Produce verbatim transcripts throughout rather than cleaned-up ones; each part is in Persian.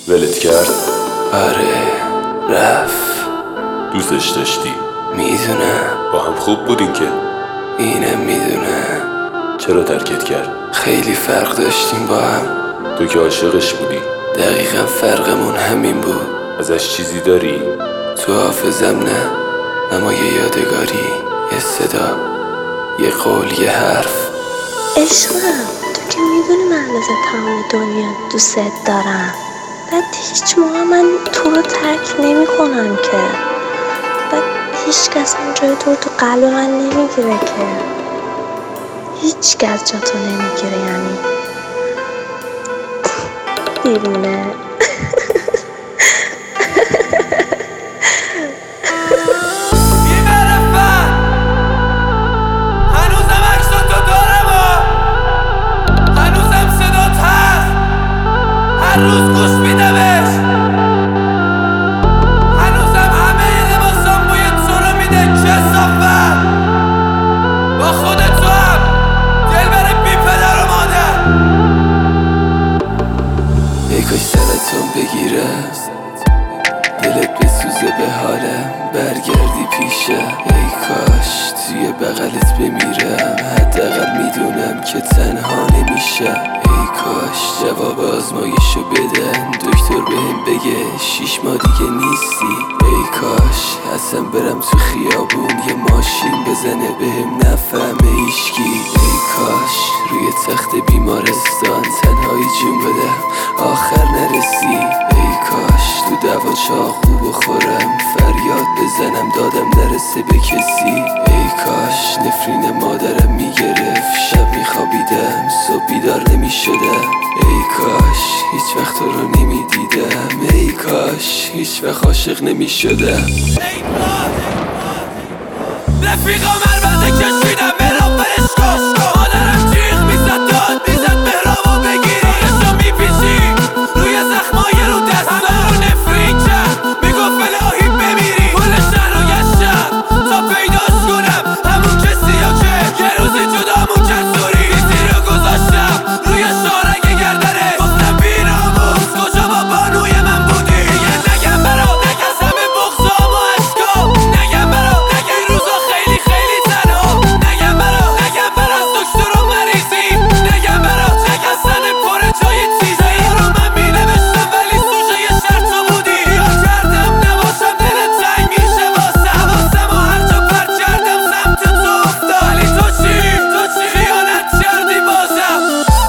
ولت کرد؟ آره رفت. دوستش داشتی؟ میدونم. با هم خوب بودین که؟ اینم میدونم. چرا ترکت کرد؟ خیلی فرق داشتیم با هم. تو که عاشقش بودی. دقیقا فرقمون همین بود. ازش چیزی داری؟ تو حافظم نه، اما یه یادگاری، یه صدا، یه قول، یه حرف. عشقم تو که میدونی من از تمام دنیا دوست دارم. بعد هیچ موقع من تو رو ترک نمی کنم که. بعد هیچ کس هم جای تو تو قلب من نمیگیره که. هیچ کس جا تو نمیگیره یعنی دیوونه. هر روز گوش میدمش، هنوزم همه لباسام بوی تو رو میده. کثافت با خودت تو هم دل بره بی پدر و مادر. ای کاش سرتون بگیرم، دلت بسوزه به حالم، برگردی پیشم. ای کاش توی بغلت بمیرم، حداقل میدونم که تنها نمیشم. ای کاش جواب آزمایشو بدن، دکتر بهم بگه شیش ماه دیگه نیستی. ای کاش اصلا برم تو خیابون یه ماشین بزنه بهم نفهمه هیچکی. ای کاش روی تخت بیمارستان تنهایی جون بدم آخر نرسی. ای کاش تو دوا چاقو بخورم، فریاد بزنم دادم نرسه به کسی. ای کاش نفرین مادرم میگرفت، شب میخوابیدم صبح بیدار نمیشدم. ای کاش هیچ وقت تو رو نمیدیدم. ای کاش هیچ وقت عاشق نمیشدم. رفیقا مرمزه کشیدم برام برش کن. مادرم جیغ میزد داد میزد مهرامو بگیری. خودشو میپیچی روی زخمای رو دستا رو نفرین کرد، میگفت الهی بمیری. کل شهر رو گشتم تا پیداش کنم، همون کسی ها که یه روزی جدامون کرد. سوری بیزی رو گذاشتم روی شارک گردنه، گفتم بیناموس کجا با بانوی من بودی. دیگه نگم برا نگسم بغضام و عشقام، نگم برا نگه این روزا خیلی خیلی تنها، نگم برا نگم برا دکتر و مریضی، نگم برا نگستن پر جای چیزی رو من می نوشتم ولی سوژه یه شرطو بودی. یاد کردم نباشم دلت تنگ میشه واسم، حواسم و هر جا پرت کردم سمت تو افتاد. ولی تو چی؟ تو چی خیانت کردی بازم.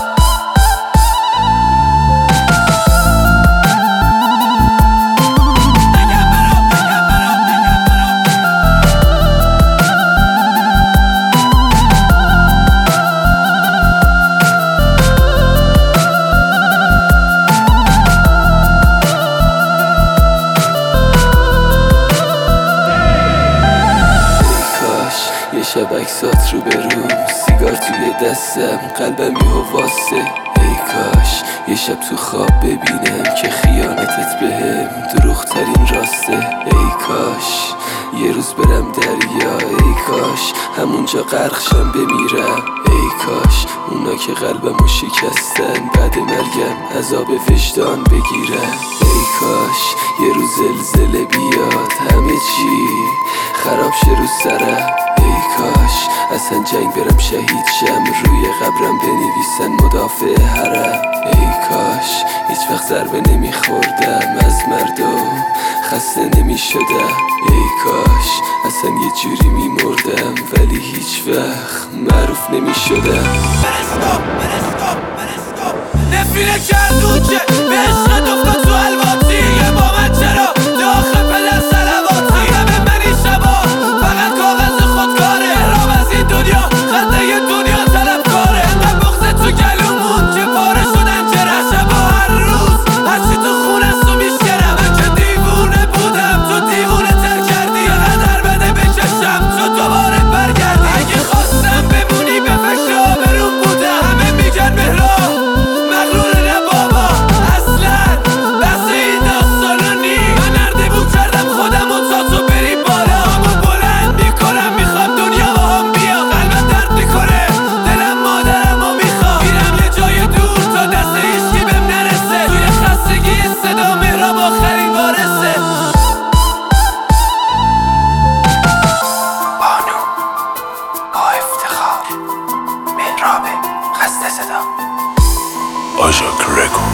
یه شب عکسات رو بروم، سیگار توی دستم، قلبم یهو واسه. ای کاش یه شب تو خواب ببینم که خیانتت بهم دروغ ترین راسته. ای کاش یه روز برم دریا، ای کاش همونجا غرقشم بمیرم. ای کاش اونا که قلبمو شکستن بعد مرگم عذاب وجدان بگیرم. ای کاش یه روز زلزله بیاد همه چی خراب شه رو سرم. ای کاش اصلا جنگ برم شهید شم، روی قبرم بنویسن مدافع حرم. ای کاش هیچ وقت ضربه نمیخوردم از مردم، خسته نمیشدم. ای کاش اصلا یه جوری میمردم ولی هیچ وقت معروف نمیشدم. نفرینه کردون که به عشقت افتاد تو الواتی. یه با من چرا داخل پدر سلواتی. همه من این شبا فقط کاغذ خودکاره، رام از این دنیا خنده یه دنیا طلب کاره. انقدر بغض تو گلومون که پاره شدن جره، شبا هر روز هرچی تو خونه سو میشکرم. من که دیوونه بودم تو دیوونه تر کردی، قدر بده بکشم تو دوباره برگردی. اگه خواستم بمونی به فکر آبروم بودم، همه میگن مهران مغرور نه بابا، اصلا بس Shock Records.